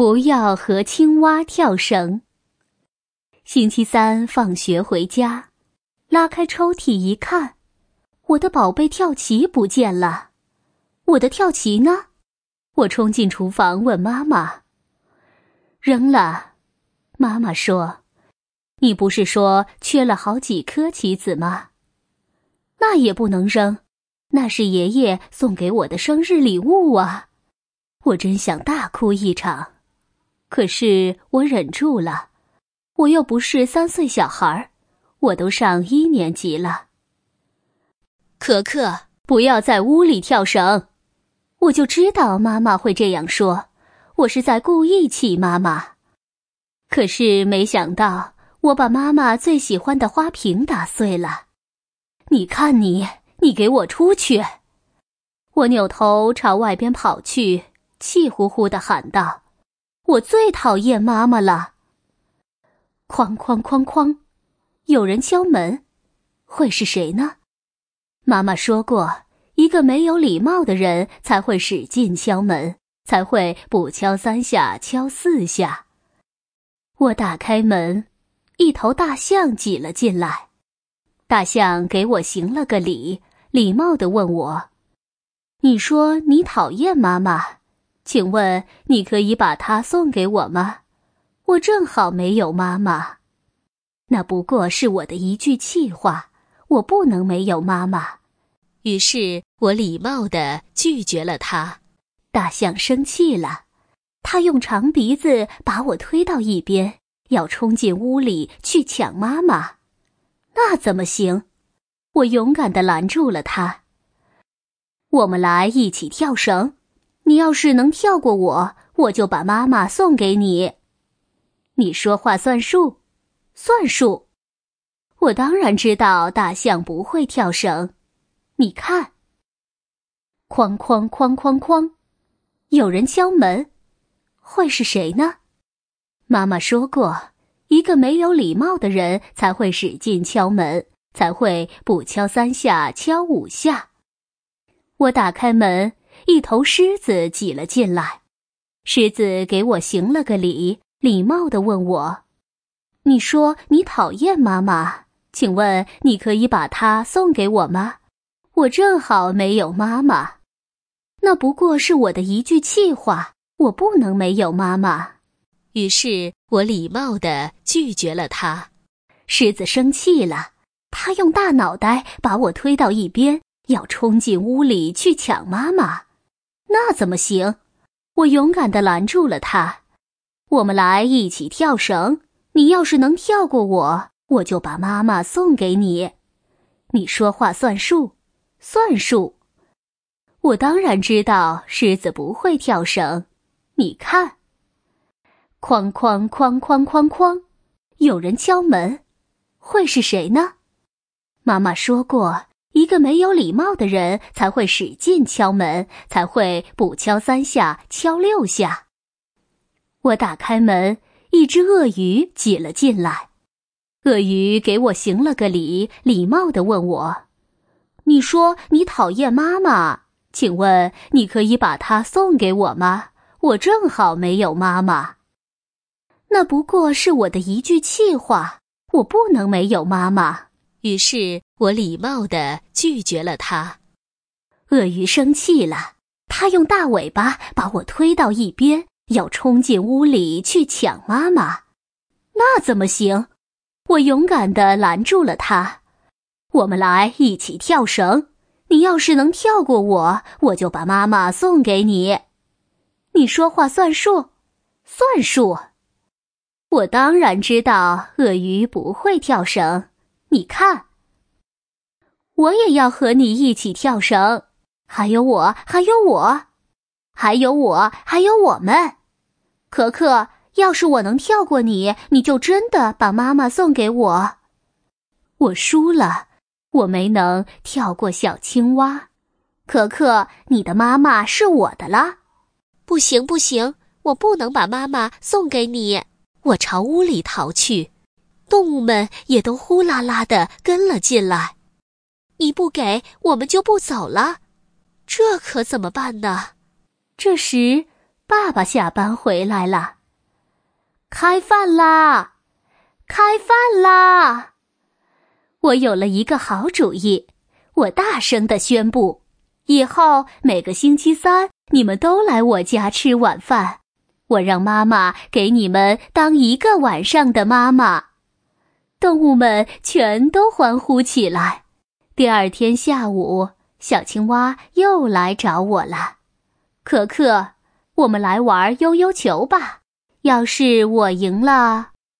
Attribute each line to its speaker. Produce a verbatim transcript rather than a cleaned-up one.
Speaker 1: 不要和青蛙跳绳。星期三放学回家，拉开抽屉一看，我的宝贝跳棋不见了。我的跳棋呢？我冲进厨房问妈妈。扔了。妈妈说，你不是说缺了好几颗棋子吗？那也不能扔，那是爷爷送给我的生日礼物啊。我真想大哭一场，可是我忍住了。我又不是三岁小孩，我都上一年级了。可可，不要在屋里跳绳。我就知道妈妈会这样说，我是在故意气妈妈。可是没想到，我把妈妈最喜欢的花瓶打碎了。你看你，你给我出去！我扭头朝外边跑去，气呼呼地喊道：我最讨厌妈妈了！哐哐哐哐，有人敲门，会是谁呢？妈妈说过，一个没有礼貌的人才会使劲敲门，才会不敲三下敲四下。我打开门，一头大象挤了进来。大象给我行了个礼，礼貌地问我：你说你讨厌妈妈，请问你可以把她送给我吗？我正好没有妈妈。那不过是我的一句气话，我不能没有妈妈。于是我礼貌地拒绝了他。大象生气了，他用长鼻子把我推到一边，要冲进屋里去抢妈妈。那怎么行？我勇敢地拦住了他。我们来一起跳绳，你要是能跳过我，我就把妈妈送给你。你说话算数？算数。我当然知道大象不会跳绳。你看，哐哐哐哐哐，有人敲门，会是谁呢？妈妈说过，一个没有礼貌的人才会使劲敲门，才会不敲三下敲五下。我打开门，一头狮子挤了进来。狮子给我行了个礼，礼貌地问我：你说你讨厌妈妈，请问你可以把她送给我吗？我正好没有妈妈。那不过是我的一句气话，我不能没有妈妈。于是我礼貌地拒绝了他。狮子生气了，他用大脑袋把我推到一边，要冲进屋里去抢妈妈。那怎么行？我勇敢地拦住了他。我们来一起跳绳，你要是能跳过我，我就把妈妈送给你。你说话算数？算数。我当然知道狮子不会跳绳。你看，哐哐哐哐哐哐，有人敲门，会是谁呢？妈妈说过，一个没有礼貌的人才会使劲敲门，才会不敲三下敲六下。我打开门，一只鳄鱼挤了进来。鳄鱼给我行了个礼，礼貌地问我：你说你讨厌妈妈，请问你可以把她送给我吗？我正好没有妈妈。那不过是我的一句气话，我不能没有妈妈。于是我礼貌地拒绝了他。鳄鱼生气了，他用大尾巴把我推到一边，要冲进屋里去抢妈妈。那怎么行？我勇敢地拦住了他。我们来一起跳绳，你要是能跳过我，我就把妈妈送给你。你说话算数？算数。我当然知道鳄鱼不会跳绳。你看，我也要和你一起跳绳。还有我，还有我，还有我，还有我们。可可，要是我能跳过你，你就真的把妈妈送给我。我输了，我没能跳过小青蛙。可可，你的妈妈是我的啦。不行不行，我不能把妈妈送给你。我朝屋里逃去，动物们也都呼啦啦地跟了进来。你不给，我们就不走了。这可怎么办呢？这时爸爸下班回来了。开饭啦！开饭啦！我有了一个好主意，我大声地宣布，以后每个星期三你们都来我家吃晚饭，我让妈妈给你们当一个晚上的妈妈。动物们全都欢呼起来。第二天下午，小青蛙又来找我了。可可，我们来玩悠悠球吧，要是我赢了，